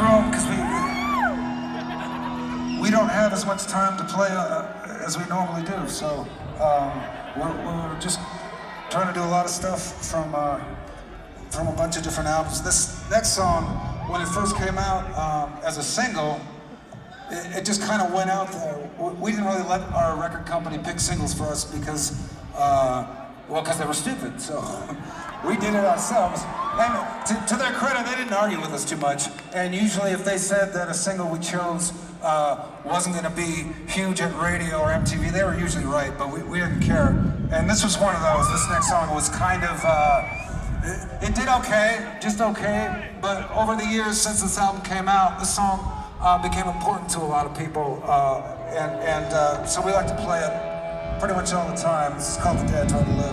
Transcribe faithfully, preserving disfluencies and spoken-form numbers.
room because we we don't have as much time to play uh, as we normally do. So um, we're, we're just trying to do a lot of stuff from uh, from a bunch of different albums. This next song, when it first came out um, as a single, it, it just kind of went out there. We didn't really let our record company pick singles for us because, uh, well, because they were stupid. So we did it ourselves. And to, to their credit, they didn't argue with us too much. And usually if they said that a single we chose uh, wasn't going to be huge at radio or M T V, they were usually right, but we, we didn't care. And this was one of those. This next song was kind of, uh, it, it did okay, just okay. But over the years since this album came out, this song uh, became important to a lot of people. Uh, and and uh, so we like to play it pretty much all the time. This is called The Day I Tried to Live.